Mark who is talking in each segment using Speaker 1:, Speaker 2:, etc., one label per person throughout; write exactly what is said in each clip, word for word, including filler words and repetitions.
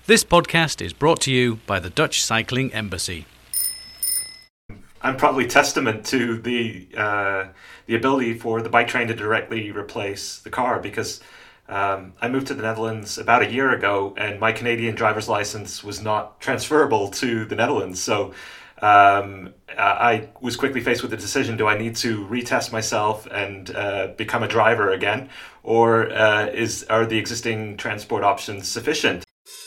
Speaker 1: This podcast is brought to you by the Dutch Cycling Embassy.
Speaker 2: I'm probably testament to the uh, the ability for the bike train to directly replace the car, because um, I moved to the Netherlands about a year ago and my Canadian driver's license was not transferable to the Netherlands. So um, I was quickly faced with the decision: do I need to retest myself and uh, become a driver again, or uh, is are the existing transport options sufficient?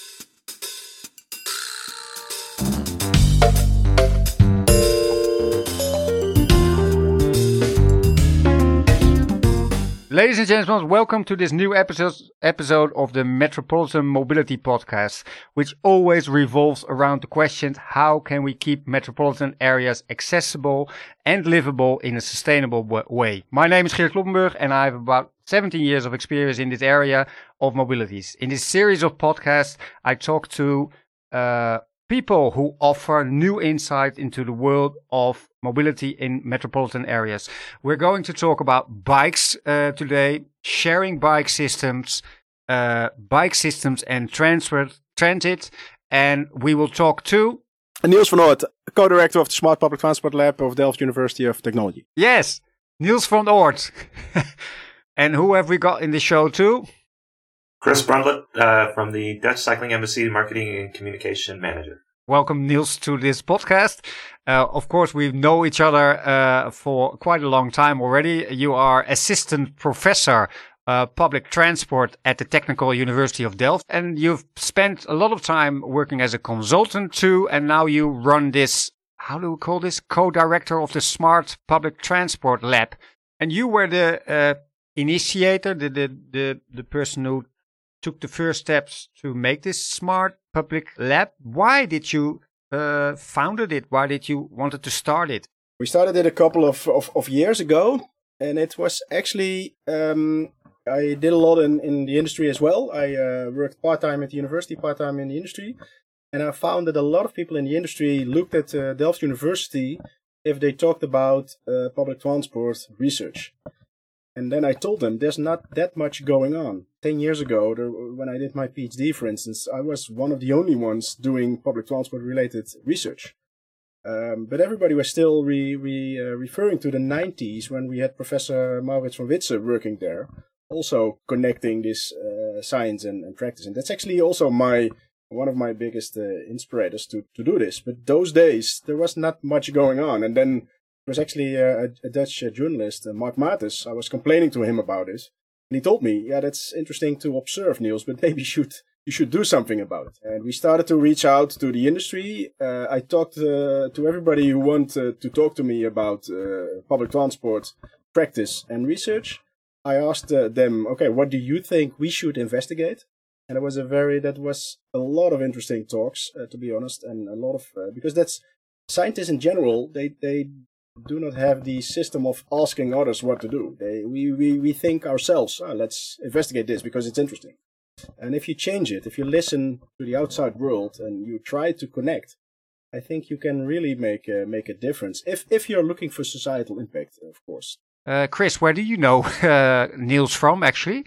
Speaker 3: Ladies and gentlemen, welcome to this new episode episode of the Metropolitan Mobility Podcast, which always revolves around the question: how can we keep metropolitan areas accessible and livable in a sustainable way? My name is Geert Kloppenburg and I have about seventeen years of experience in this area of mobilities. In this series of podcasts, I talk to uh, people who offer new insight into the world of mobility in metropolitan areas. We're going to talk about bikes uh, today, sharing bike systems, uh, bike systems and transport, transit, and we will talk to
Speaker 4: Niels van Oort, co-director of the Smart Public Transport Lab of Delft University of Technology.
Speaker 3: Yes, Niels van Oort. And who have we got in the show too?
Speaker 2: Chris Brundlet uh, from the Dutch Cycling Embassy, Marketing and Communication Manager.
Speaker 3: Welcome, Niels, to this podcast. Uh, of course, we know each other uh, for quite a long time already. You are assistant professor uh, public transport at the Technical University of Delft, and you've spent a lot of time working as a consultant too. And now you run this, how do we call this, co-director of the Smart Public Transport Lab. And you were the uh, initiator, the, the the the person who took the first steps to make this smart public lab. Why did you uh, founded it? Why did you wanted to start it?
Speaker 4: We started it a couple of, of, of years ago, and it was actually, um, I did a lot in, in the industry as well. I uh, worked part-time at the university, part-time in the industry, and I found that a lot of people in the industry looked at uh, Delft University if they talked about uh, public transport research. And then I told them there's not that much going on. Ten years ago, there, when I did my PhD, for instance, I was one of the only ones doing public transport-related research. Um, but everybody was still re, re, uh, referring to the nineties when we had Professor Maurits van Witse working there, also connecting this uh, science and, and practice. And that's actually also my one of my biggest uh, inspirators to, to do this. But those days, there was not much going on. And then there was actually a, a Dutch uh, journalist, uh, Mark Matus. I was complaining to him about it. And he told me, yeah, that's interesting to observe, Niels, but maybe you should, you should do something about it. And we started to reach out to the industry. Uh, I talked uh, to everybody who wanted to talk to me about uh, public transport practice and research. I asked uh, them, okay, what do you think we should investigate? And it was a very, that was a lot of interesting talks, uh, to be honest, and a lot of, uh, because that's, scientists in general, they, they, do not have the system of asking others what to do. They, we, we, we think ourselves, oh, let's investigate this because it's interesting. And if you change it, if you listen to the outside world and you try to connect, I think you can really make a, make a difference. If if you're looking for societal impact, of course.
Speaker 3: Uh, Chris, where do you know uh, Niels from, actually?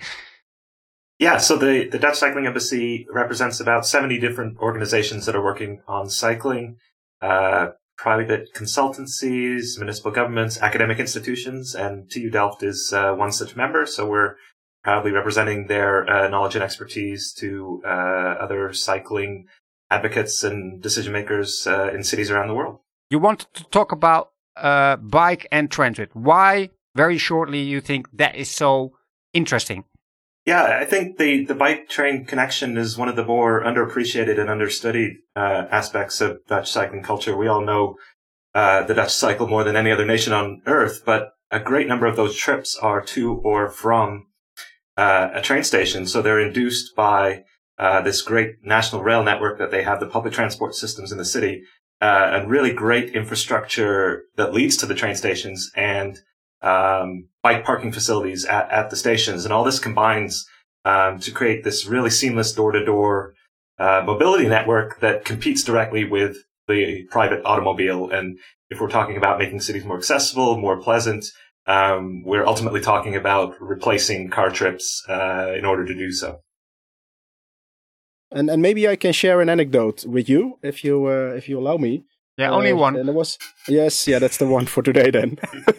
Speaker 2: Yeah, so the, the Dutch Cycling Embassy represents about seventy different organizations that are working on cycling. Uh, private consultancies, municipal governments, academic institutions, and T U Delft is uh, one such member. So we're proudly representing their uh, knowledge and expertise to uh, other cycling advocates and decision makers uh, in cities around the world.
Speaker 3: You want to talk about uh, bike and transit. Why, very shortly, you think that is so interesting?
Speaker 2: Yeah, I think the, the bike-train connection is one of the more underappreciated and understudied uh, aspects of Dutch cycling culture. We all know uh, the Dutch cycle more than any other nation on earth, but a great number of those trips are to or from uh, a train station. So they're induced by uh, this great national rail network that they have, the public transport systems in the city, uh, and really great infrastructure that leads to the train stations and Um, bike parking facilities at, at the stations. And all this combines um, to create this really seamless door-to-door uh, mobility network that competes directly with the private automobile. And if we're talking about making cities more accessible, more pleasant, um, we're ultimately talking about replacing car trips uh, in order to do so.
Speaker 4: and and maybe I can share an anecdote with you if you uh, if you allow me.
Speaker 3: Yeah,
Speaker 4: uh,
Speaker 3: only one.
Speaker 4: And it was yes, yeah, that's the one for today then.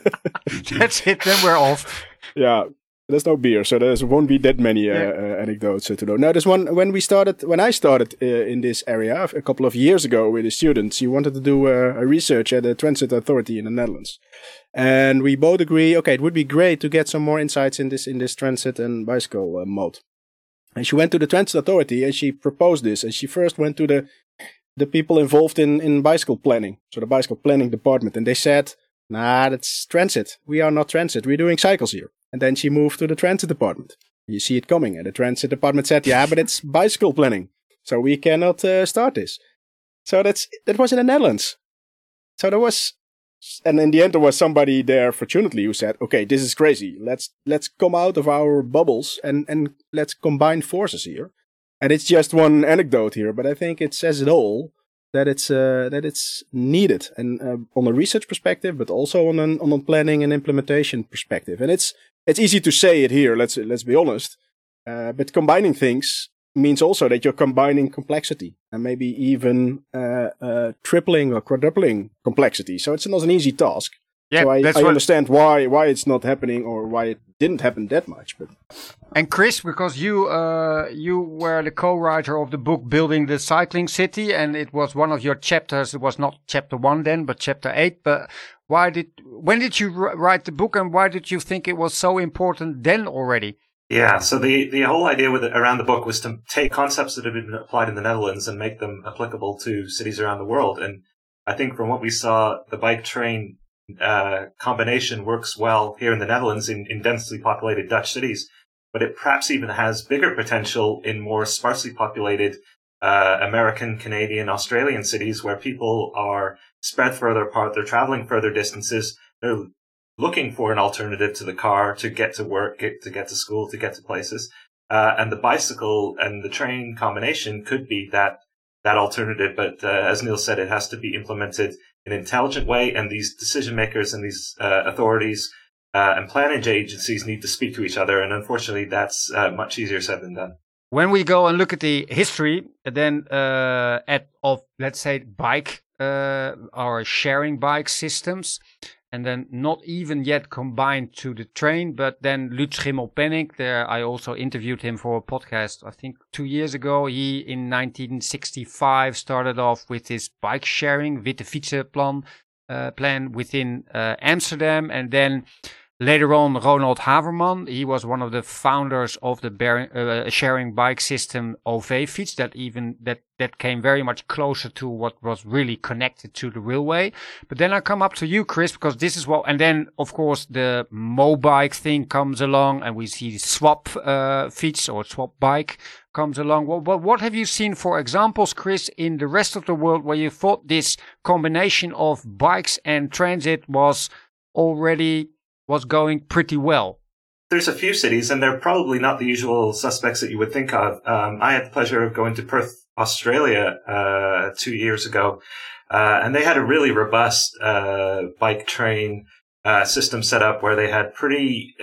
Speaker 3: That's it. Then we're off.
Speaker 4: Yeah. There's no beer, so there won't be that many uh,
Speaker 3: Yeah.
Speaker 4: uh, anecdotes uh, to know. Now, there's one when we started, when I started uh, in this area a couple of years ago with the students. You wanted to do uh, a research at the Transit Authority in the Netherlands, and we both agree. Okay, it would be great to get some more insights in this in this transit and bicycle uh, mode. And she went to the Transit Authority and she proposed this. And she first went to the the people involved in in bicycle planning, so the bicycle planning department, and they said, "Nah, that's transit. We are not transit. We're doing cycles here." And then she moved to the transit department. You see it coming. And the transit department said, yeah, but it's bicycle planning. So we cannot uh, start this. So that's that was in the Netherlands. So there was, and in the end, there was somebody there, fortunately, who said, okay, this is crazy. Let's let's come out of our bubbles and, and let's combine forces here. And it's just one anecdote here, but I think it says it all. That it's uh, that it's needed, and uh, on a research perspective, but also on an on a planning and implementation perspective. And it's it's easy to say it here. Let's let's be honest. Uh, but combining things means also that you're combining complexity and maybe even uh, uh, tripling or quadrupling complexity. So it's not an easy task.
Speaker 3: Yeah,
Speaker 4: so I,
Speaker 3: that's
Speaker 4: I
Speaker 3: what...
Speaker 4: understand why why it's not happening or why it didn't happen that much. But
Speaker 3: And Chris, because you uh, you were the co-writer of the book Building the Cycling City, and it was one of your chapters. It was not chapter one then, but chapter eight. But why did when did you write the book, and why did you think it was so important then already?
Speaker 2: Yeah, so the, the whole idea with it, around the book was to take concepts that have been applied in the Netherlands and make them applicable to cities around the world. And I think from what we saw, the bike train uh, combination works well here in the Netherlands in, in densely populated Dutch cities, but it perhaps even has bigger potential in more sparsely populated uh, American, Canadian, Australian cities where people are spread further apart. They're traveling further distances. They're looking for an alternative to the car to get to work, get, to get to school, to get to places. Uh, and the bicycle and the train combination could be that that alternative. But uh, as Neil said, it has to be implemented in an intelligent way. And these decision makers and these uh, authorities uh, and planning agencies need to speak to each other. And unfortunately, that's uh, much easier said than done.
Speaker 3: When we go and look at the history, then uh, at of let's say bike uh, or sharing bike systems, and then not even yet combined to the train, but then Lutz Schimmelpenninck, there I also interviewed him for a podcast, I think two years ago. He, in nineteen sixty-five, started off with his bike sharing, Witte Fietsenplan, uh, plan within uh, Amsterdam. And then later on, Ronald Haverman, he was one of the founders of the bearing, uh, sharing bike system O V Fiets, that even that that came very much closer to what was really connected to the railway. But then I come up to you, Chris, because this is what, and then of course the Mobike thing comes along, and we see swap uh, Fiets or swap bike comes along. Well, but what have you seen for examples, Chris, in the rest of the world where you thought this combination of bikes and transit was already was going pretty well?
Speaker 2: There's a few cities, and they're probably not the usual suspects that you would think of. Um, I had the pleasure of going to Perth, Australia, uh, two years ago, uh, and they had a really robust uh, bike train uh, system set up where they had pretty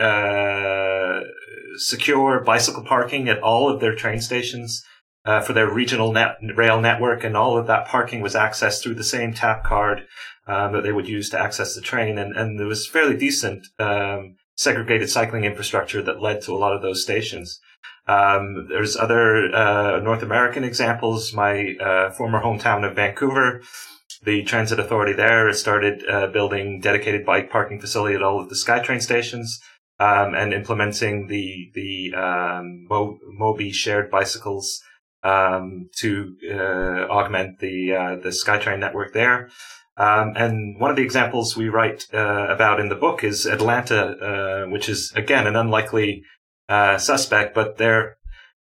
Speaker 2: uh, secure bicycle parking at all of their train stations uh, for their regional net rail network, and all of that parking was accessed through the same tap card um, that they would use to access the train, and, and there was fairly decent um, segregated cycling infrastructure that led to a lot of those stations. Um, there's other uh, North American examples. My uh, former hometown of Vancouver, the transit authority there has started uh, building dedicated bike parking facility at all of the SkyTrain stations, um, and implementing the the um, Mo- Mobi shared bicycles um, to uh, augment the uh, the SkyTrain network there. Um, and one of the examples we write uh, about in the book is Atlanta, uh, which is, again, an unlikely uh, suspect, but they're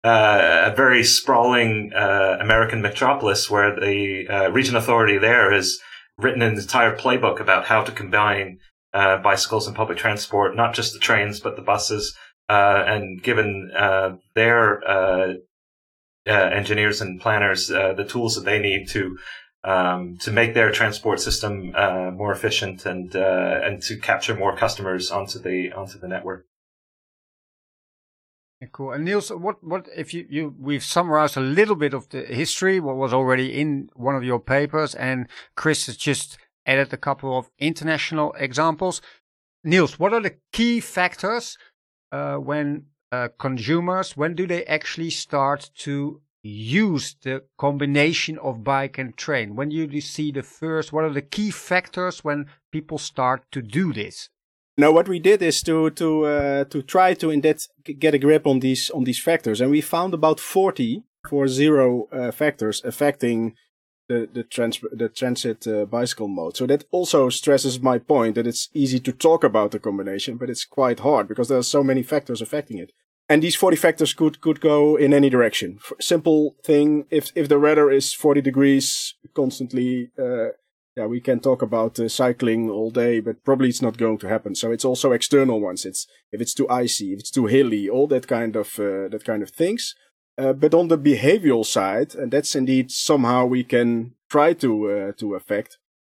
Speaker 2: uh, a very sprawling uh, American metropolis where the uh, region authority there has written an entire playbook about how to combine uh, bicycles and public transport, not just the trains, but the buses, uh, and given uh, their uh, uh, engineers and planners uh, the tools that they need to Um, to make their transport system uh, more efficient and uh, and to capture more customers onto the onto the network.
Speaker 3: Yeah, cool. And Niels, what, what if you, you, we've summarized a little bit of the history, what was already in one of your papers, and Chris has just added a couple of international examples. Niels, what are the key factors uh, when uh, consumers, when do they actually start to use the combination of bike and train? When do you see the first, what are the key factors when people start to do this?
Speaker 4: No, what we did is to to uh, to try to in that get a grip on these on these factors, and we found about forty for zero uh, factors affecting the the, trans- the transit uh, bicycle mode. So that also stresses my point that it's easy to talk about the combination, but it's quite hard because there are so many factors affecting it. And these forty factors could could go in any direction. For simple thing, if if the weather is forty degrees constantly. Uh, Yeah, we can talk about uh, cycling all day, but probably it's not going to happen. So it's also external ones. It's if it's too icy, if it's too hilly, all that kind of uh, that kind of things. Uh, but on the behavioral side, and that's indeed somehow we can try to uh, to affect.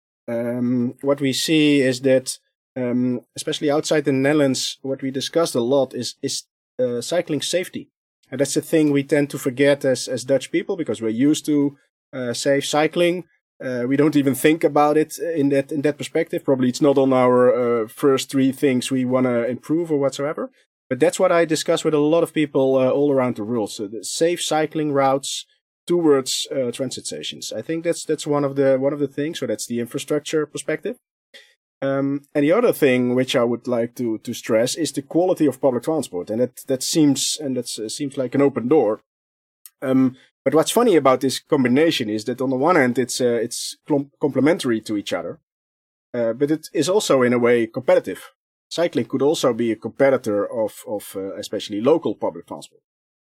Speaker 4: Um, what we see is that, um, especially outside the Netherlands, what we discussed a lot is is uh, cycling safety, and that's the thing we tend to forget as as Dutch people because we're used to uh, safe cycling. Uh, we don't even think about it in that in that perspective. Probably it's not on our uh, first three things we want to improve or whatsoever. But that's what I discuss with a lot of people uh, all around the world. So the safe cycling routes towards uh, transit stations. I think that's that's one of the one of the things. So that's the infrastructure perspective. Um, and the other thing which I would like to to stress is the quality of public transport, and that that seems and that uh, seems like an open door. Um, But what's funny about this combination is that on the one hand, it's uh, it's com- complementary to each other, uh, but it is also in a way competitive. Cycling could also be a competitor of of uh, especially local public transport.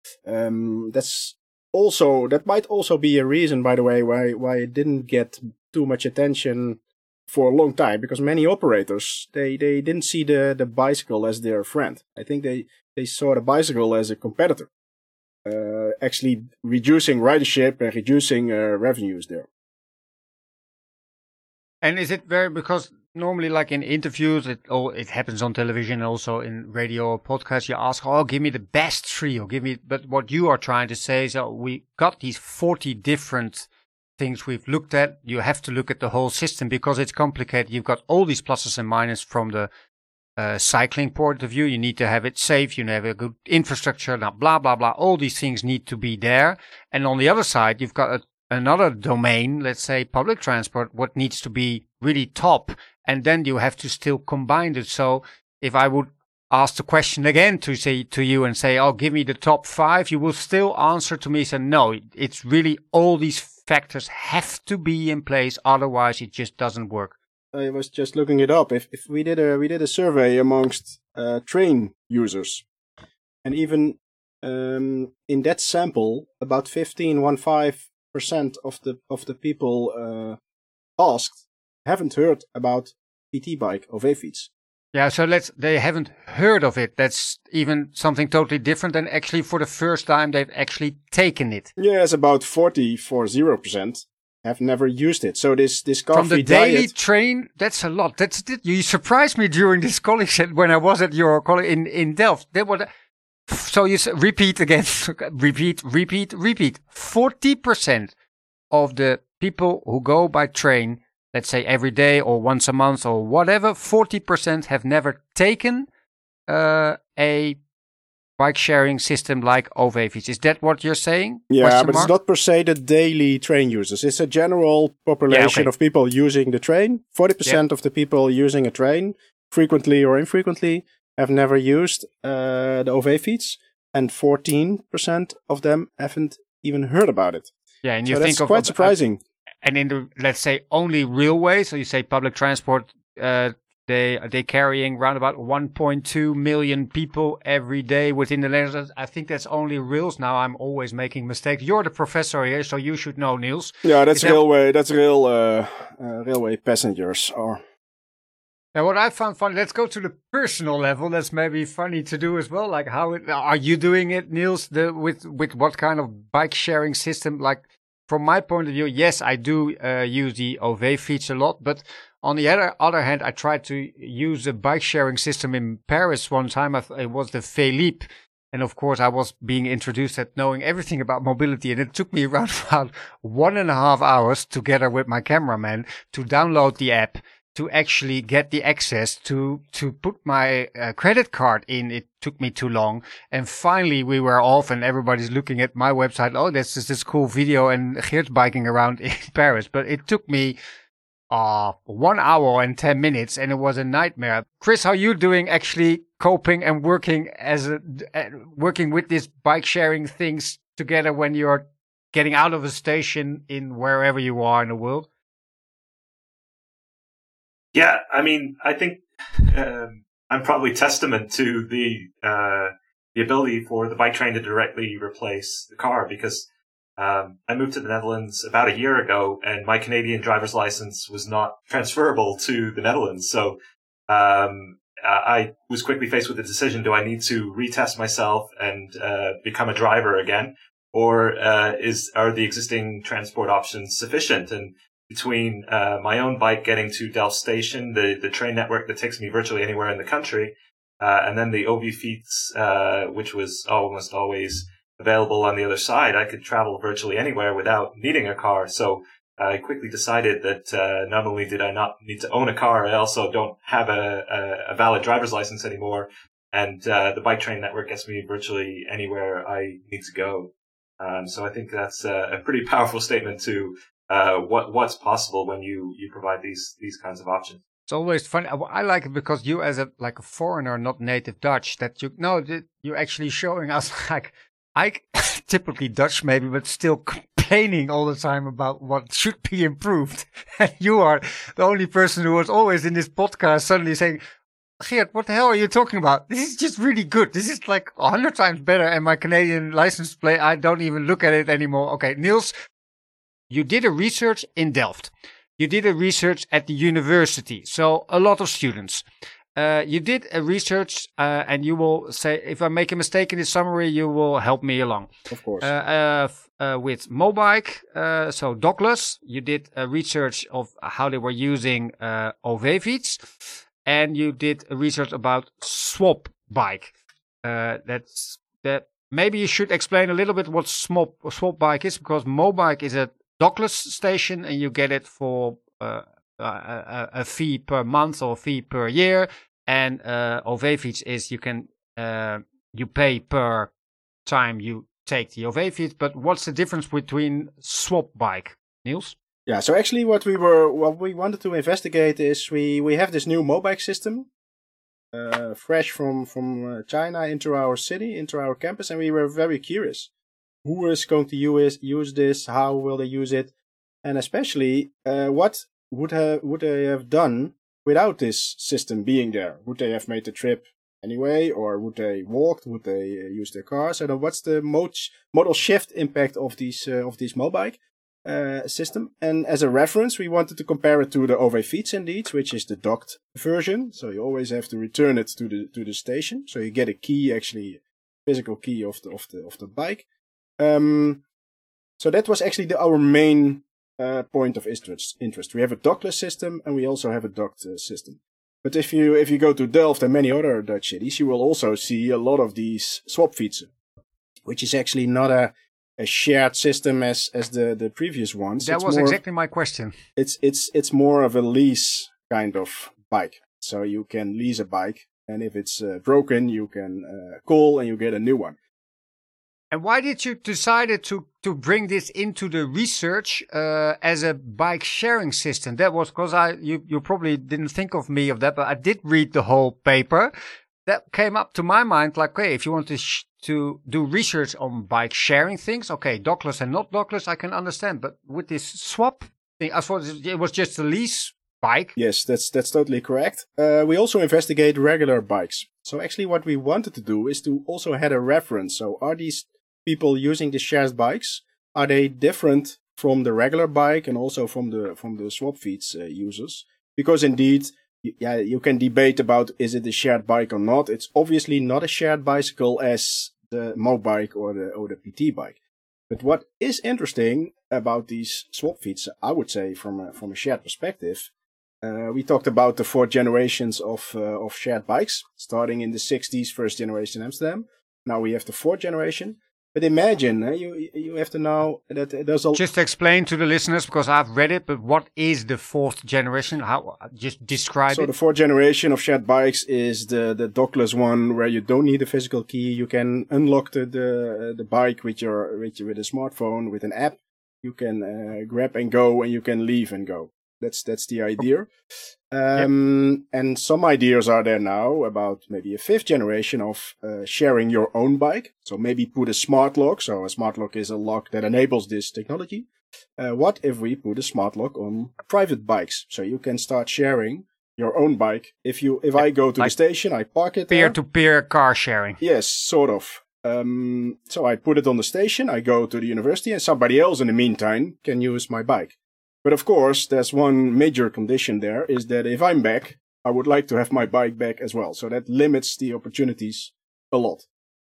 Speaker 4: Um, that's also that might also be a reason, by the way, why why it didn't get too much attention for a long time, because many operators they, they didn't see the, the bicycle as their friend. I think they, they saw the bicycle as a competitor. Uh, actually reducing ridership and reducing uh, revenues there.
Speaker 3: And is it very, because normally like in interviews, it oh, it happens on television, also in radio or podcast, you ask, oh, give me the best three, or give me, but what you are trying to say is, oh, we got these forty different things we've looked at. You have to look at the whole system because it's complicated. You've got all these pluses and minuses from the Uh, cycling point of view. You need to have it safe, you have a good infrastructure, blah, blah, blah, blah. All these things need to be there. And on the other side, you've got a, another domain, let's say public transport, what needs to be really top. And then you have to still combine it. So if I would ask the question again to say to you and say, oh, give me the top five, you will still answer to me, say, no, it's really all these factors have to be in place. Otherwise it just doesn't work.
Speaker 4: I was just looking it up. If if we did a we did a survey amongst uh, train users, and even um, in that sample, about fifteen one five percent of the of the people uh, asked haven't heard about P T bike or V-fiets.
Speaker 3: Yeah, so let's they haven't heard of it. That's even something totally different. And actually, for the first time, they've actually taken it.
Speaker 4: Yeah, it's about forty for zero percent. Have never used it. So this this car
Speaker 3: from the
Speaker 4: free
Speaker 3: daily
Speaker 4: diet,
Speaker 3: train, that's a lot. That's it. You surprised me during this college when I was at your college in in Delft. That was so you s- repeat again, repeat, repeat, repeat. Forty percent of the people who go by train, let's say every day or once a month or whatever, forty percent have never taken uh, a bike sharing system like O V fiets. Is that what you're saying?
Speaker 4: Yeah,
Speaker 3: Question
Speaker 4: but
Speaker 3: mark?
Speaker 4: it's not per se the daily train users. It's a general population
Speaker 3: Yeah, okay.
Speaker 4: of people using the train. forty percent
Speaker 3: Yeah.
Speaker 4: of the people using a train, frequently or infrequently, have never used uh, the O V fiets, and fourteen percent of them haven't even heard about it.
Speaker 3: Yeah, and
Speaker 4: So
Speaker 3: you
Speaker 4: that's
Speaker 3: think of
Speaker 4: quite
Speaker 3: of-
Speaker 4: surprising.
Speaker 3: And in the, let's say, only railways, so you say public transport, uh, they they carrying around about one point two million people every day within the Netherlands. I think that's only rails. Now I'm always making mistakes. You're the professor here, so you should know, Niels.
Speaker 4: Yeah, that's
Speaker 3: Is that-
Speaker 4: railway. That's rail uh, uh, railway passengers. Or
Speaker 3: Now, what I found funny, let's go to the personal level. That's maybe funny to do as well. Like, how it, are you doing it, Niels? The with with what kind of bike sharing system? Like, from my point of view, yes, I do uh, use the O V fiets a lot, but on the other other hand, I tried to use a bike sharing system in Paris one time. I th- it was the Philippe, And of course, I was being introduced at knowing everything about mobility. And it took me around about one and a half hours together with my cameraman to download the app, to actually get the access to, to put my uh, credit card in. It took me too long. And finally we were off and everybody's looking at my website. Oh, this is this cool video and Geert's biking around in Paris. But it took me uh, one hour and ten minutes and it was a nightmare. Chris, how are you doing actually coping and working as a, uh, working with these bike sharing things together when you're getting out of a station in wherever you are in the world?
Speaker 2: Yeah, I mean, I think um, I'm probably testament to the uh, the ability for the bike train to directly replace the car, because um, I moved to the Netherlands about a year ago, and my Canadian driver's license was not transferable to the Netherlands. So um, I was quickly faced with the decision: do I need to retest myself and uh, become a driver again, or uh, is are the existing transport options sufficient? And between uh, my own bike getting to Delft Station, the, the train network that takes me virtually anywhere in the country, uh, and then the O V Fiets, uh, which was almost always available on the other side, I could travel virtually anywhere without needing a car. So I quickly decided that uh, not only did I not need to own a car, I also don't have a, a, a valid driver's license anymore. And uh, the bike train network gets me virtually anywhere I need to go. Um, so I think that's a, a pretty powerful statement to Uh, what what's possible when you, you provide these these kinds of options.
Speaker 3: It's always fun. I like it because you, as a like a foreigner, not native Dutch, that you know that you're actually showing us like I typically Dutch maybe, but still complaining all the time about what should be improved. And you are the only person who was always in this podcast suddenly saying, Geert, what the hell are you talking about? This is just really good. This is like a hundred times better. And my Canadian license plate, I don't even look at it anymore. Okay, Niels. You did a research in Delft. You did a research at the university. So a lot of students. Uh, you did a research, uh, and you will say, if I make a mistake in the summary, you will help me along.
Speaker 4: Of course.
Speaker 3: Uh, uh, uh, with Mobike, uh, so Dockless, you did a research of how they were using uh, O V Fiets. And you did a research about Swap Bike. Uh, that's that. Maybe you should explain a little bit what Swap, swap Bike is, because Mobike is a dockless station and you get it for uh, a, a fee per month or a fee per year. And uh, O V Fiets is you can uh, you pay per time you take the O V Fiets. But what's the difference between Swap Bike, Niels?
Speaker 4: Yeah, so actually what we were what we wanted to investigate is we, we have this new Mobike system, uh, fresh from from uh, China into our city, into our campus, and we were very curious. Who is going to use use this? How will they use it? And especially, uh, what would have would they have done without this system being there? Would they have made the trip anyway, or would they walk? Would they uh, use their cars? So, what's the mod modal shift impact of these uh, of this Mobike uh, system? And as a reference, we wanted to compare it to the O V Fiets indeed, which is the docked version. So you always have to return it to the to the station. So you get a key, actually, physical key of the of the of the bike. Um, so that was actually the, our main uh, point of interest, interest. We have a dockless system and we also have a docked uh, system. But if you if you go to Delft and many other Dutch cities, you will also see a lot of these swapfietsen, which is actually not a, a shared system as, as the, the previous ones.
Speaker 3: That
Speaker 4: it's
Speaker 3: was
Speaker 4: more
Speaker 3: exactly of, my question.
Speaker 4: It's it's it's more of a lease kind of bike. So you can lease a bike, and if it's uh, broken, you can uh, call and you get a new one.
Speaker 3: And why did you decide to, to bring this into the research uh, as a bike sharing system? That was because I you, you probably didn't think of me of that, but I did read the whole paper. That came up to my mind like, okay, if you want to sh- to do research on bike sharing things, okay, dockless and not dockless, I can understand. But with this swap thing, I thought it was just a lease bike.
Speaker 4: Yes, that's that's totally correct. Uh, we also investigate regular bikes. So actually what we wanted to do is to also have a reference. So are these people using the shared bikes, are they different from the regular bike and also from the from the swapfiets uh, users? Because indeed, y- yeah, you can debate about is it a shared bike or not. It's obviously not a shared bicycle as the Mobike or the or the P T bike. But what is interesting about these swapfiets, I would say from a, from a shared perspective, uh, we talked about the four generations of uh, of shared bikes, starting in the sixties, first generation Amsterdam. Now we have the fourth generation. But imagine, uh, you you have to know that there's a...
Speaker 3: Just explain to the listeners, because I've read it, but what is the fourth generation? How? Just describe
Speaker 4: so
Speaker 3: it.
Speaker 4: So the fourth generation of shared bikes is the, the dockless one where you don't need a physical key. You can unlock the the, the bike with your with, with a smartphone, with an app. You can uh, grab and go, and you can leave and go. That's that's the idea. Um, yep. And some ideas are there now about maybe a fifth generation of uh, sharing your own bike. So maybe put a smart lock. So a smart lock is a lock that enables this technology. Uh, what if we put a smart lock on private bikes? So you can start sharing your own bike. If you, if yep. I go to like the station, I park it there.
Speaker 3: Peer-to-peer car sharing.
Speaker 4: Yes, sort of. Um, so I put it on the station. I go to the university, and somebody else in the meantime can use my bike. But of course, there's one major condition there, is that if I'm back, I would like to have my bike back as well. So that limits the opportunities a lot.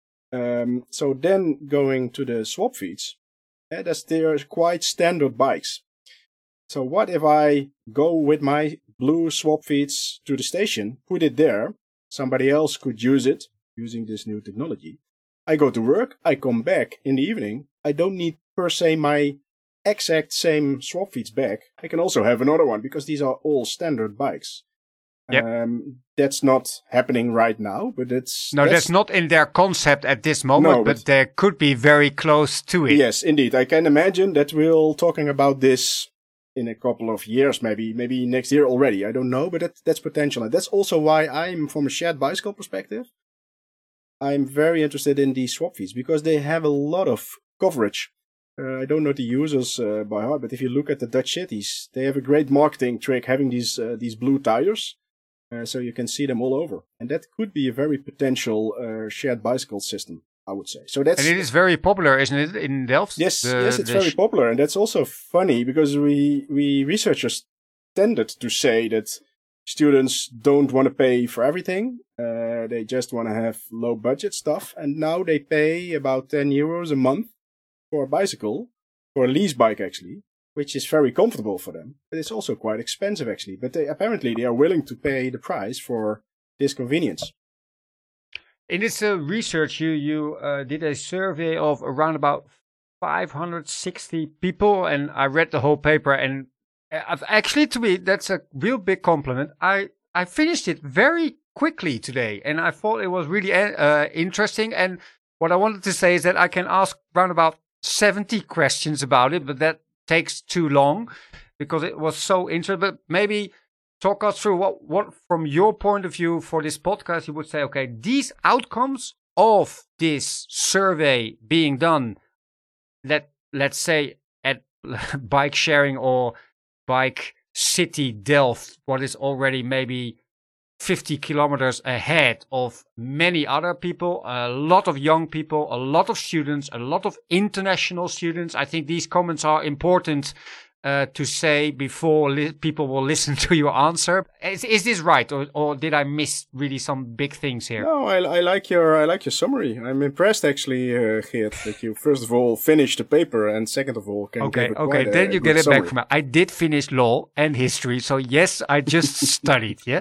Speaker 4: Um, so then going to the swap feeds, yeah, that's, they're quite standard bikes. So what if I go with my blue swap feeds to the station, put it there, somebody else could use it using this new technology. I go to work, I come back in the evening, I don't need per se my exact same swap feeds back. I can also have another one because these are all standard bikes.
Speaker 3: Yep.
Speaker 4: Um, that's not happening right now, but it's...
Speaker 3: No,
Speaker 4: that's,
Speaker 3: that's not in their concept at this moment,
Speaker 4: no,
Speaker 3: but,
Speaker 4: but
Speaker 3: they could be very close to it.
Speaker 4: Yes, indeed. I can imagine that we're talking about this in a couple of years, maybe maybe next year already. I don't know, but that, that's potential. And that's also why I'm, from a shared bicycle perspective, I'm very interested in these swap feeds because they have a lot of coverage. Uh, I don't know the users uh, by heart, but if you look at the Dutch cities, they have a great marketing trick having these uh, these blue tires, uh, so you can see them all over. And that could be a very potential uh, shared bicycle system, I would say. So that's
Speaker 3: and it is very popular, isn't it, in Delft?
Speaker 4: Yes,
Speaker 3: the,
Speaker 4: yes, it's
Speaker 3: the
Speaker 4: very popular, and that's also funny because we we researchers tended to say that students don't want to pay for everything; uh, they just want to have low budget stuff, and now they pay about ten euros a month for a bicycle, for a lease bike actually, which is very comfortable for them. But it's also quite expensive actually. But they, apparently they are willing to pay the price for this convenience.
Speaker 3: In this uh, research, you you uh, did a survey of around about five hundred sixty people, and I read the whole paper. And I've actually, to me, that's a real big compliment. I I finished it very quickly today, and I thought it was really uh, interesting. And what I wanted to say is that I can ask around about seventy questions about it, but that takes too long because it was so interesting. But maybe talk us through what, what, from your point of view for this podcast, you would say, okay, these outcomes of this survey being done, let, let's say at bike sharing or bike city Delft, what is already maybe fifty kilometers ahead of many other people, a lot of young people, a lot of students, a lot of international students. I think these comments are important uh, to say before li- people will listen to your answer. Is, is this right, or, or did I miss really some big things here?
Speaker 4: No, I, I like your I like your summary. I'm impressed actually, uh, Geert, that you first of all finished the paper and second of all can
Speaker 3: okay,
Speaker 4: give it
Speaker 3: okay,
Speaker 4: quite
Speaker 3: then
Speaker 4: a,
Speaker 3: you
Speaker 4: a
Speaker 3: get it
Speaker 4: summary.
Speaker 3: back from me. I did finish law and history, so yes, I just studied. Yeah.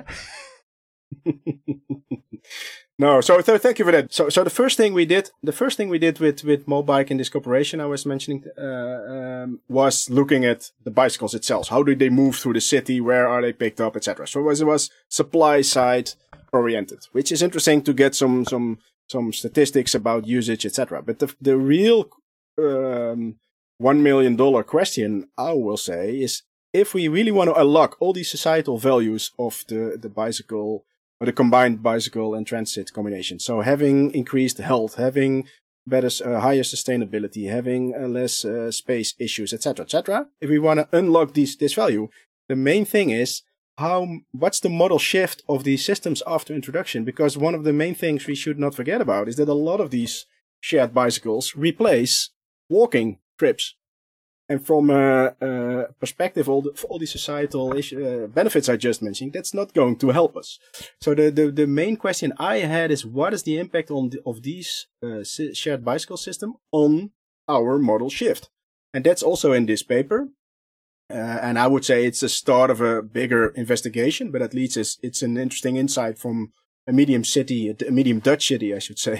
Speaker 4: No, so th- thank you for that. So, so the first thing we did, the first thing we did with with Mobike in this cooperation I was mentioning, uh, um, was looking at the bicycles itself. How do they move through the city? Where are they picked up, et cetera. So it was it was supply side oriented, which is interesting to get some some some statistics about usage, et cetera. But the the real um, one million dollar question, I will say, is if we really want to unlock all these societal values of the the bicycle, or the combined bicycle and transit combination. So having increased health, having better, uh, higher sustainability, having uh, less uh, space issues, et cetera, et cetera. If we want to unlock these, this value, the main thing is how, what's the model shift of these systems after introduction? Because one of the main things we should not forget about is that a lot of these shared bicycles replace walking trips. And from a, a perspective, all the, all the societal issue, uh, benefits I just mentioned, that's not going to help us. So the, the, the main question I had is, what is the impact on the, of these uh, shared bicycle system on our model shift? And that's also in this paper. Uh, and I would say it's the start of a bigger investigation, but at least it's, it's an interesting insight from a medium city, a medium Dutch city, I should say,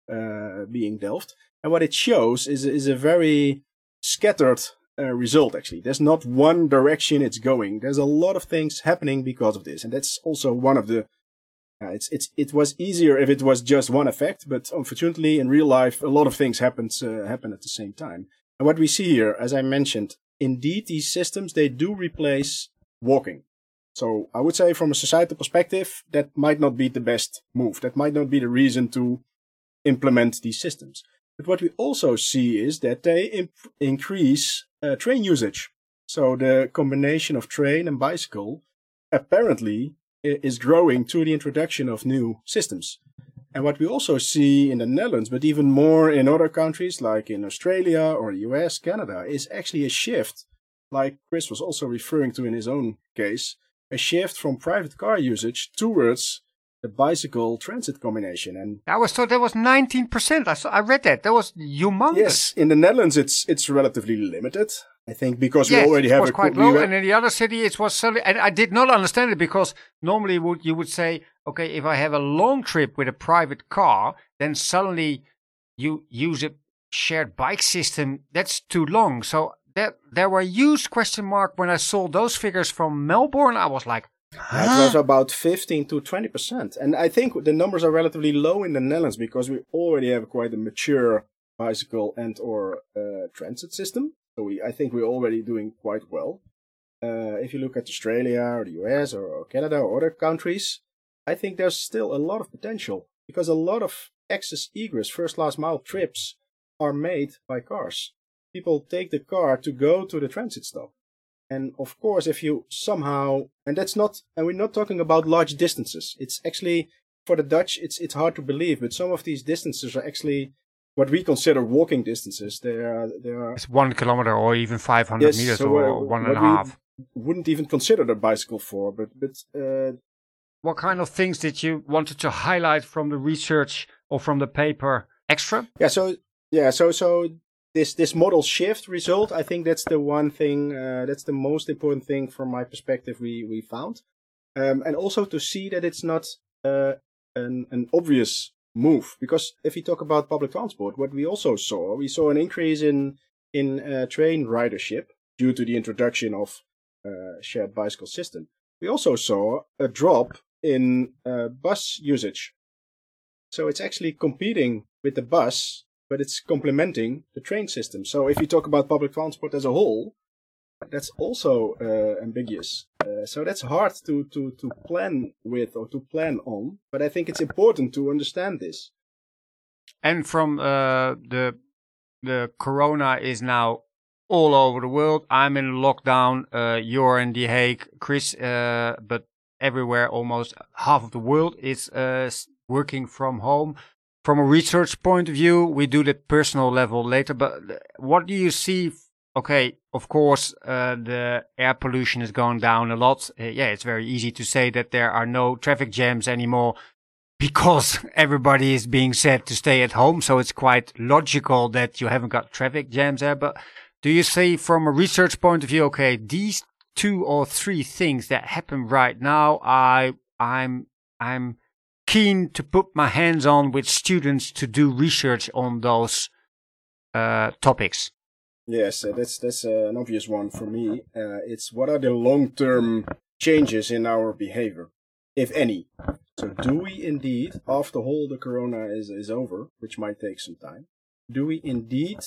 Speaker 4: uh, being delved. And what it shows is is a very scattered uh, result. Actually, there's not one direction it's going. There's a lot of things happening because of this, and that's also one of the. Uh, it's it's it was easier if it was just one effect, but unfortunately, in real life, a lot of things happen uh, happen at the same time. And what we see here, as I mentioned, indeed, these systems they do replace walking. So I would say from a societal perspective, that might not be the best move. That might not be the reason to implement these systems. But what we also see is that they imp- increase uh, train usage. So the combination of train and bicycle apparently is growing through the introduction of new systems. And what we also see in the Netherlands, but even more in other countries like in Australia or the U S, Canada, is actually a shift, like Chris was also referring to in his own case, a shift from private car usage towards the bicycle transit combination. And
Speaker 3: I was told that was nineteen percent. I saw, I read that. That was humongous.
Speaker 4: Yes, in the Netherlands it's it's relatively limited. I think because
Speaker 3: yes,
Speaker 4: we already
Speaker 3: it
Speaker 4: have
Speaker 3: was
Speaker 4: a
Speaker 3: quite
Speaker 4: we
Speaker 3: low,
Speaker 4: were-
Speaker 3: and in the other city it was suddenly. And I did not understand it because normally would you would say, okay, if I have a long trip with a private car, then suddenly you use a shared bike system. That's too long. So that there were huge question mark when I saw those figures from Melbourne. I was like,
Speaker 4: Yeah, it was about fifteen to twenty percent. And I think the numbers are relatively low in the Netherlands because we already have quite a mature bicycle and or uh, transit system. So we, I think we're already doing quite well. Uh, if you look at Australia or the U S or, or Canada or other countries, I think there's still a lot of potential because a lot of access egress first last mile trips are made by cars. People take the car to go to the transit stop. And of course, if you somehow, and that's not, and we're not talking about large distances. It's actually, for the Dutch, it's it's hard to believe, but some of these distances are actually what we consider walking distances. They are, they are.
Speaker 3: it's one kilometer or even five hundred
Speaker 4: Yes,
Speaker 3: meters
Speaker 4: so,
Speaker 3: or
Speaker 4: uh,
Speaker 3: one and a
Speaker 4: what we
Speaker 3: half.
Speaker 4: Wouldn't even consider the bicycle for, but but uh,
Speaker 3: What kind of things did you wanted to highlight from the research or from the paper extra?
Speaker 4: yeah. So yeah. So so this this model shift result, I think that's the one thing. Uh, that's the most important thing from my perspective. We we found, um, and also to see that it's not uh, an an obvious move. Because if you talk about public transport, what we also saw, we saw an increase in in uh, train ridership due to the introduction of uh, shared bicycle system. We also saw a drop in uh, bus usage. So it's actually competing with the bus, but it's complementing the train system. So if you talk about public transport as a whole, that's also uh, ambiguous. Uh, so that's hard to, to, to plan with or to plan on. But I think it's important to understand this.
Speaker 3: And from uh, the the corona is now all over the world. I'm in lockdown. Uh, you're in The Hague, Chris. Uh, but everywhere, almost half of the world is uh, working from home. From a research point of view, we do the personal level later. But what do you see? Okay, of course, uh, the air pollution is going down a lot. Uh, yeah, it's very easy to say that there are no traffic jams anymore because everybody is being said to stay at home. So it's quite logical that you haven't got traffic jams there. But do you see from a research point of view, okay, these two or three things that happen right now, I, I'm, I'm keen to put my hands on with students to do research on those uh, topics?
Speaker 4: Yes, uh, that's that's uh, an obvious one for me. Uh, it's what are the long-term changes in our behavior, if any? So do we indeed, after all the corona is, is over, which might take some time, do we indeed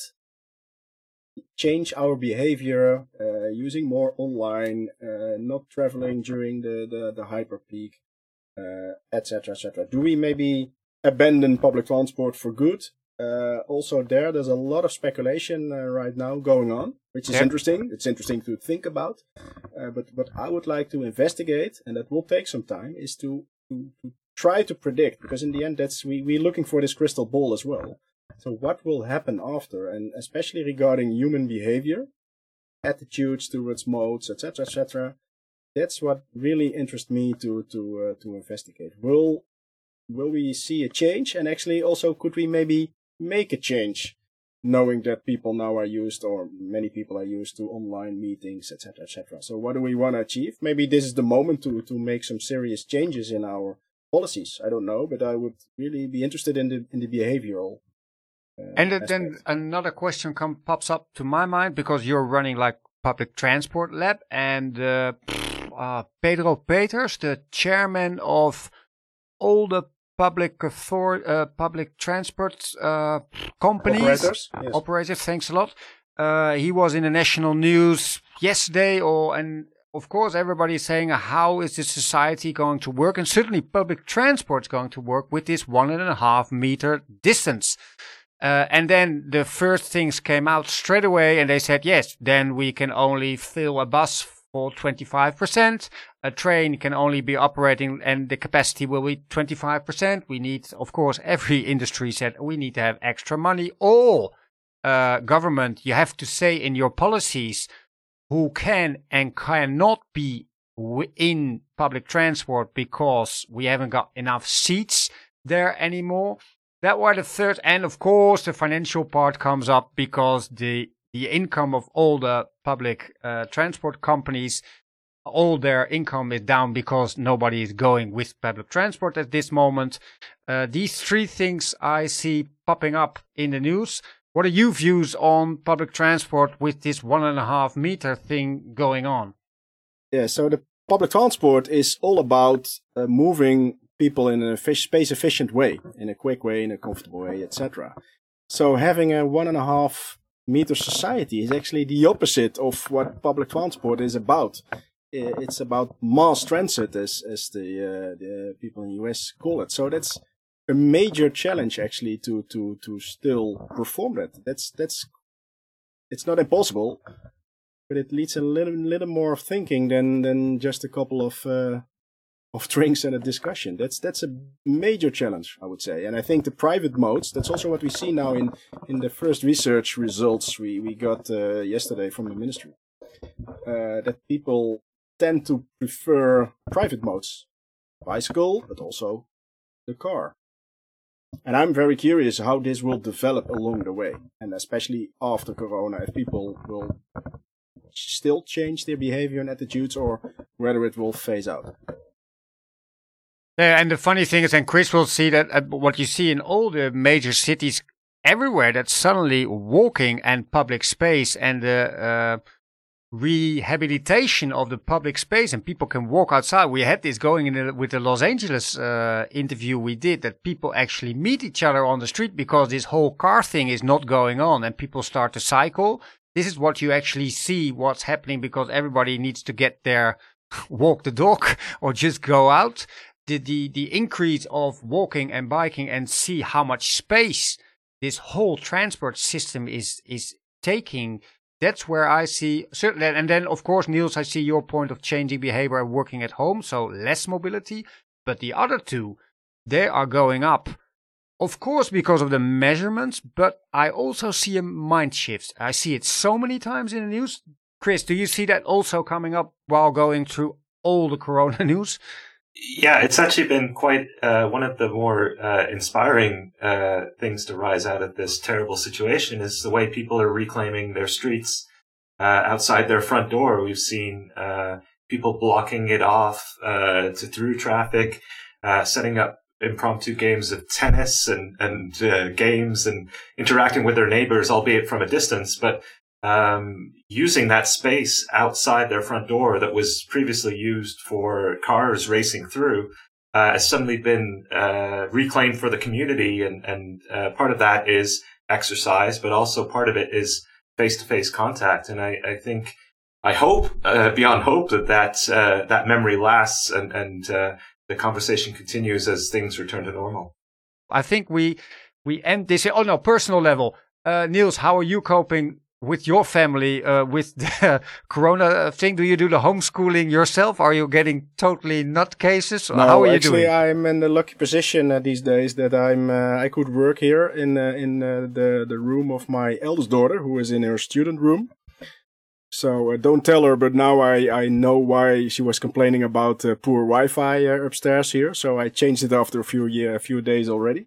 Speaker 4: change our behavior uh, using more online, uh, not traveling during the, the, the hyper peak, uh, et cetera, et cetera? Do we maybe abandon public transport for good? Uh, also there, there's a lot of speculation uh, right now going on, which is
Speaker 3: Yeah.
Speaker 4: interesting. It's interesting to think about. Uh, but what I would like to investigate, and that will take some time, is to, to, to try to predict, because in the end, that's we, we're looking for this crystal ball as well. So what will happen after, and especially regarding human behavior, attitudes towards modes, et cetera, et cetera. That's what really interests me to to uh, to investigate. Will will we see a change, and actually also could we maybe make a change, knowing that people now are used, or many people are used to online meetings, et cetera, et cetera. So what do we want to achieve? Maybe this is the moment to to make some serious changes in our policies. I don't know, but I would really be interested in the in the behavioral. Uh,
Speaker 3: and
Speaker 4: aspect.
Speaker 3: then another question come, pops up to my mind, because you're running like public transport lab, and uh, uh, Pedro Peters, the chairman of all the public author- uh, public transport uh, companies,
Speaker 4: operators, yes.
Speaker 3: operators. Thanks a lot. Uh, he was in the national news yesterday, or and of course everybody is saying, how is this society going to work? And certainly public transport is going to work with this one and a half meter distance. Uh, and then the first things came out straight away, and they said, yes, then we can only fill a bus for twenty-five percent. A train can only be operating, and the capacity will be twenty-five percent. We need, of course, every industry said, we need to have extra money. All uh, government, you have to say in your policies who can and cannot be w- in public transport, because we haven't got enough seats there anymore. That were the third, and of course the financial part comes up, because the the income of all the public uh, transport companies, all their income is down because nobody is going with public transport at this moment. Uh, these three things I see popping up in the news. What are your views on public transport with this one and a half meter thing going on?
Speaker 4: Yeah, so the public transport is all about uh, moving people in a space efficient way, in a quick way, in a comfortable way, et cetera. So having a one and a half meter society is actually the opposite of what public transport is about. It's about mass transit, as as the uh, the people in the U S call it. So that's a major challenge actually to to to still perform that. That's that's it's not impossible, but it needs a little little more thinking than than just a couple of. Uh, of drinks and a discussion. That's that's a major challenge, I would say. And I think the private modes, that's also what we see now in, in the first research results we, we got uh, yesterday from the ministry. Uh, that people tend to prefer private modes. Bicycle, but also the car. And I'm very curious how this will develop along the way. And especially after Corona, if people will still change their behavior and attitudes, or whether it will phase out.
Speaker 3: Yeah, and the funny thing is, and Chris will see that uh, what you see in all the major cities everywhere, that suddenly walking and public space and the uh, rehabilitation of the public space, and people can walk outside. We had this going in the, with the Los Angeles uh, interview we did, that people actually meet each other on the street because this whole car thing is not going on, and people start to cycle. This is what you actually see what's happening, because everybody needs to get there, walk the dog, or just go out. The, the the increase of walking and biking, and see how much space this whole transport system is is taking. That's where I see certainly, and then of course, Niels, I see your point of changing behavior and working at home, so less mobility. But the other two, they are going up, of course, because of the measurements. But I also see a mind shift. I see it so many times in the news. Chris, do you see that also coming up while going through all the Corona news?
Speaker 2: Yeah, it's actually been quite uh, one of the more uh, inspiring uh, things to rise out of this terrible situation is the way people are reclaiming their streets uh, outside their front door. We've seen uh, people blocking it off uh, to through traffic, uh, setting up impromptu games of tennis and, and uh, games and interacting with their neighbors, albeit from a distance, but Um, using that space outside their front door that was previously used for cars racing through uh, has suddenly been uh, reclaimed for the community. And, and uh, part of that is exercise, but also part of it is face-to-face contact. And I, I think, I hope, uh, beyond hope, that that, uh, that memory lasts and, and uh, the conversation continues as things return to normal.
Speaker 3: I think we we end this. Oh no, personal level. Uh, Niels, how are you coping with your family, uh, with the Corona thing? Do you do the homeschooling yourself? Are you getting totally nutcases?
Speaker 4: No,
Speaker 3: How are you
Speaker 4: actually,
Speaker 3: doing?
Speaker 4: I'm in the lucky position uh, these days that I'm uh, I could work here in uh, in uh, the the room of my eldest daughter, who is in her student room. So uh, don't tell her, but now I I know why she was complaining about uh, poor Wi-Fi uh, upstairs here. So I changed it after a few year, a few days already.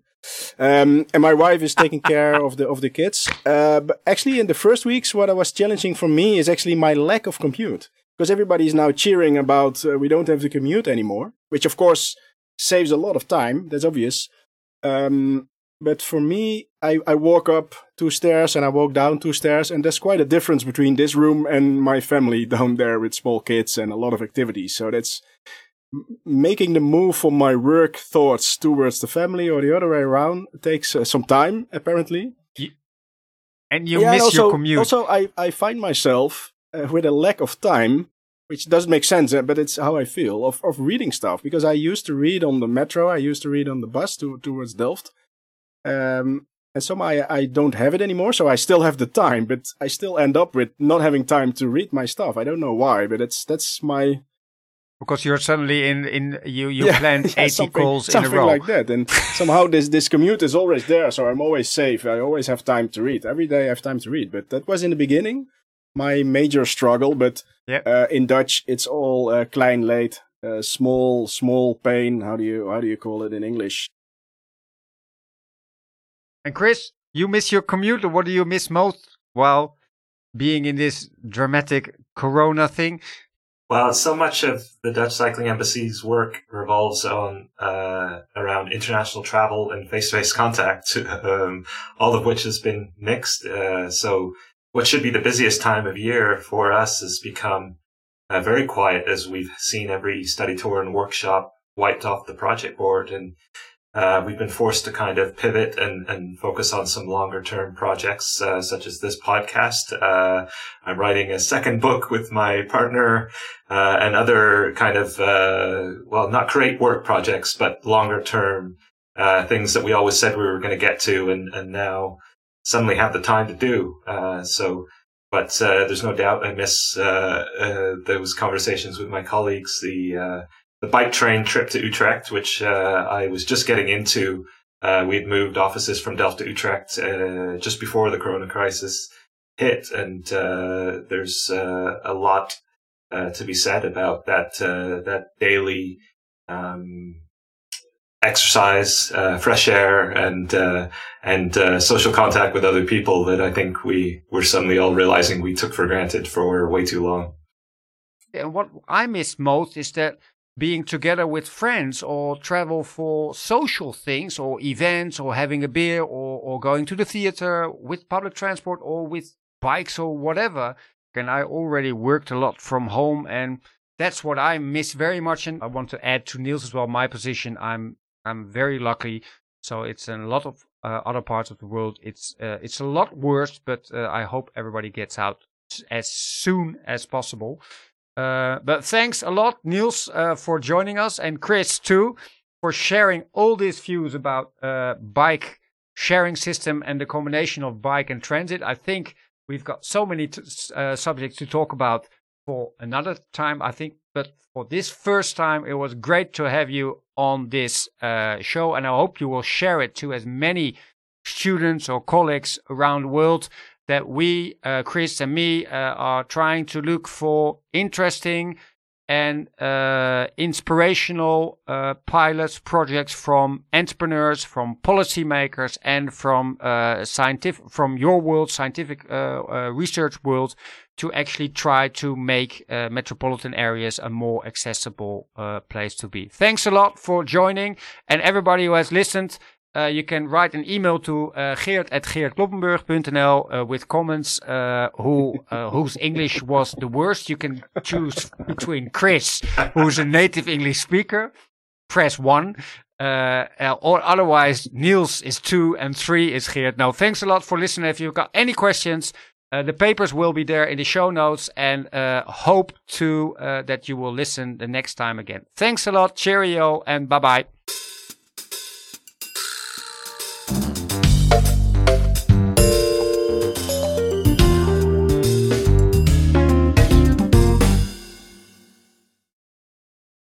Speaker 4: Um, and my wife is taking care of the of the kids. Uh, but actually, in the first weeks, what was challenging for me is actually my lack of commute, because everybody is now cheering about uh, we don't have to commute anymore. Which, of course, saves a lot of time. That's obvious. Um, but for me, I, I walk up two stairs and I walk down two stairs, and there's quite a difference between this room and my family down there with small kids and a lot of activities. So that's making the move from my work thoughts towards the family or the other way around takes uh, some time, apparently.
Speaker 3: And you
Speaker 4: yeah,
Speaker 3: miss
Speaker 4: and also,
Speaker 3: your commute.
Speaker 4: Also, I, I find myself uh, with a lack of time, which doesn't make sense, uh, but it's how I feel, of, of reading stuff. Because I used to read on the metro, I used to read on the bus to, towards Delft. Um, and somehow I, I don't have it anymore, so I still have the time, but I still end up with not having time to read my stuff. I don't know why, but it's that's my...
Speaker 3: Because you're suddenly in, in you, you
Speaker 4: yeah,
Speaker 3: planned
Speaker 4: yeah,
Speaker 3: eighty calls in a row.
Speaker 4: Something like that. And somehow this, this commute is always there, so I'm always safe. I always have time to read. Every day I have time to read. But that was in the beginning my major struggle. But
Speaker 3: yep.
Speaker 4: uh, in Dutch, it's all uh, klein leed, uh, small, small pain. How do you how do you call it in English?
Speaker 3: And Chris, you miss your commute, or what do you miss most while being in this dramatic Corona thing?
Speaker 2: Well, so much of the Dutch Cycling Embassy's work revolves on uh, around international travel and face-to-face contact, um, all of which has been mixed. Uh, so what should be the busiest time of year for us has become uh, very quiet, as we've seen every study tour and workshop wiped off the project board. And uh, we've been forced to kind of pivot and, and focus on some longer-term projects, uh, such as this podcast. Uh, I'm writing a second book with my partner, uh, and other kind of, uh, well, not great work projects, but longer-term, uh, things that we always said we were going to get to and, and now suddenly have the time to do. Uh, so, but, uh, there's no doubt I miss, uh, uh, those conversations with my colleagues, the, uh, the bike train trip to Utrecht, which uh, I was just getting into. Uh, we'd moved offices from Delft to Utrecht uh, just before the Corona crisis hit, and uh, there's uh, a lot uh, to be said about that uh, that daily um, exercise, uh, fresh air, and uh, and uh, social contact with other people that I think we were suddenly all realizing we took for granted for way too long.
Speaker 3: And what I miss most is that being together with friends, or travel for social things or events, or having a beer, or, or going to the theater with public transport or with bikes or whatever. And I already worked a lot from home, and that's what I miss very much. And I want to add to Niels as well, my position. I'm I'm very lucky. So it's in a lot of uh, other parts of the world. It's uh, it's a lot worse, but uh, I hope everybody gets out as soon as possible. Uh, but thanks a lot, Niels, uh, for joining us, and Chris too, for sharing all these views about uh, bike sharing system and the combination of bike and transit. I think we've got so many t- uh, subjects to talk about for another time, I think. But for this first time, it was great to have you on this uh, show, and I hope you will share it to as many students or colleagues around the world, that we, uh, Chris and me, uh, are trying to look for interesting and uh, inspirational uh, pilots, projects from entrepreneurs, from policymakers, and from uh, scientific, from your world, scientific uh, uh, research world, to actually try to make uh, metropolitan areas a more accessible uh, place to be. Thanks a lot for joining, and everybody who has listened. Uh, you can write an email to uh, geert at geert kloppenburg dot n l uh, with comments uh, who uh, whose English was the worst. You can choose between Chris, who's a native English speaker, press one, uh, or otherwise Niels is two and three is Geert. Now, thanks a lot for listening. If you've got any questions, uh, the papers will be there in the show notes, and uh, hope to uh, that you will listen the next time again. Thanks a lot. Cheerio and bye bye.